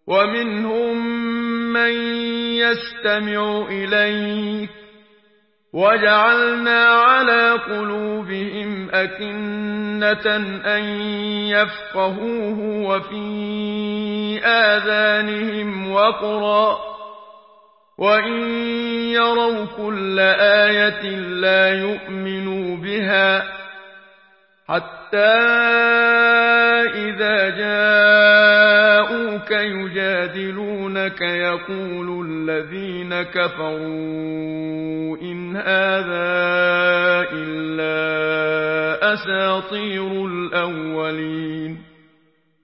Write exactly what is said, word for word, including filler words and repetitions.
ومنهم من يستمع إليك وجعلنا على قلوبهم أكنة أن يفقهوه وفي آذانهم وقرا وإن يروا كل آية لا يؤمنوا بها حتى إذا جاءوك يجادلونك يقول الذين كفروا إن هذا إلا أساطير الأولين